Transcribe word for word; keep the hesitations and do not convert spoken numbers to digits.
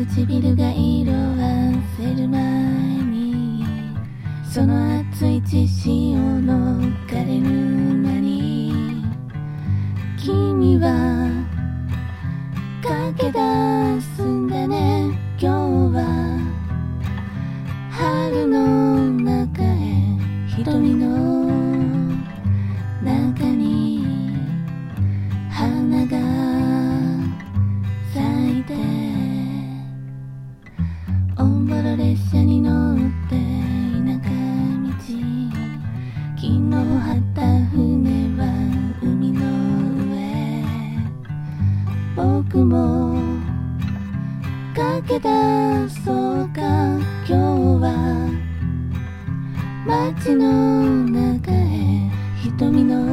唇が色あせる前にその熱い血潮の枯れ沼に君は駆け出すんだね。今日は春の中へ瞳の中に花が咲いておんぼろ列車に乗って田舎道昨日張った船は海の上僕も駆け出そうか。今日は街の中へ瞳の